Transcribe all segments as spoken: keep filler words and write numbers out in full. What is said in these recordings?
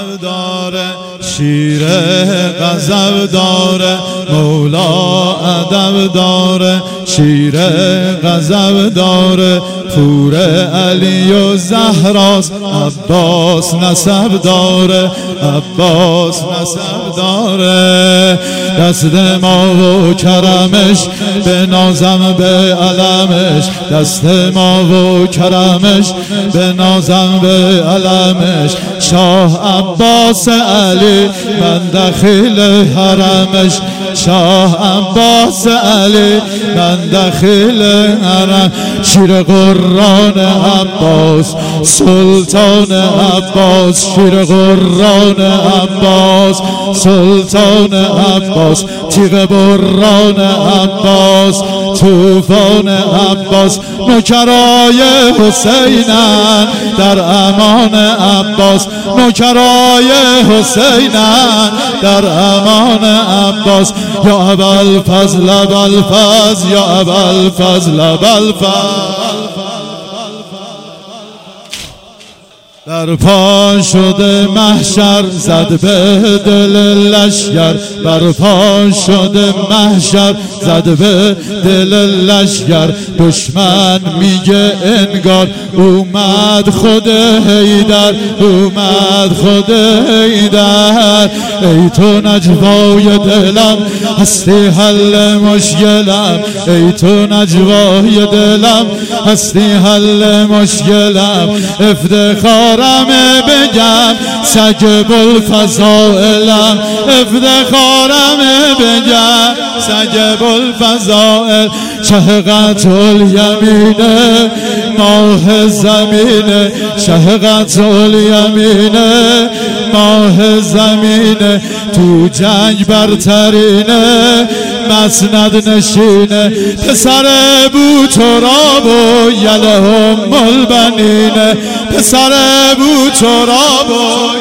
ادب داره، شیر غضب داره، مولا ادب داره، شیر غضب داره، پور علی و زهراست، عباس نسب داره، عباس نسب داره. دست ما و کرمش به نازم به علمش، دست ما و کرمش به نازم به علمش. شاه عباس علی من دخیل حرمش، شاه عباس علی من دخیل حرم. شیر قرآن عباس سلطان عباس، شیر قرآن عباس سلطان عباس، تیغ بران عباس طوفان عباس. نوکرای حسینن در امان عباس، نوکرای حسینن در امان عباس. یا ابوالفضل ابوالفضل، یا ابوالفضل ابوالفضل. در پا شده محشر زد به دل لشگر، بر پا شده محشر زد به دل لشگر. دشمن میگه انگار اومد خود حیدر، اومد خود حیدر. ای تو نجوای دلم هستی حل مشکلم، ای تو نجوای دلم هستی حل مشکلم. افتخارم بگم سگ بوالفضائلم، افتخارم بگم سگ بوالفضائل. شهقت الیمینه ماه زمینه، شهقت الیمینه ماه زمینه. تو جنگ برترینه مسند نشینه، پسر بو تراب و یله ام البنینه، پسر بو تراب و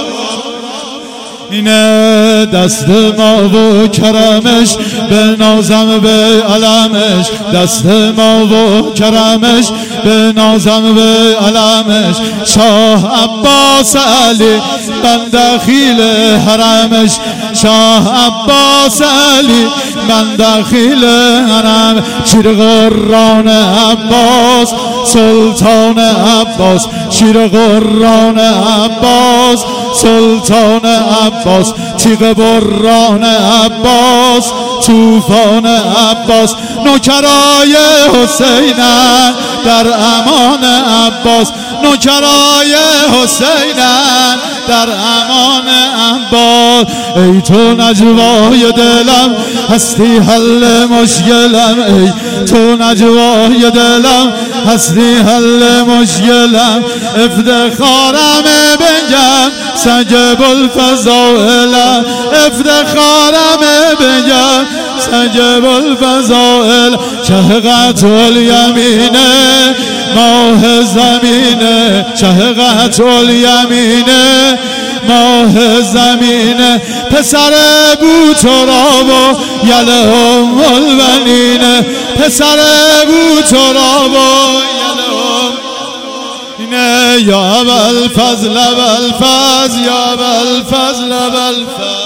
اینه. دست ما و کرمش به نازم به علمش، دست ما و کرمش به نازم به علمش. شاه عباس علی من دخیل حرمش، شاه عباس علی من دخیل حرم. شیر قرآن عباس سلطان عباس، شیر قرآن عباس سلطان عباس. تیغ بران عباس طوفان عباس. نوکرای حسینن در امان عباس، نوکرای حسینن در امان عباس. ای تو نجوای دلم هستی حل مشکلم، ای تو نجوای دلم هستی حل مشکلم. افتخارم بگم سگ بوالفضائلم، افتخارم بگم سگ بوالفضائل. شهقت الیمینه ماه زمینه، شهقت الیمینه ماه زمینه. پسر بو تراب و یله ام البنینه، پسر بو تراب و یله ام اینه. یا ابوالفضل ابوالفضل، یا ابوالفضل ابوالفضل.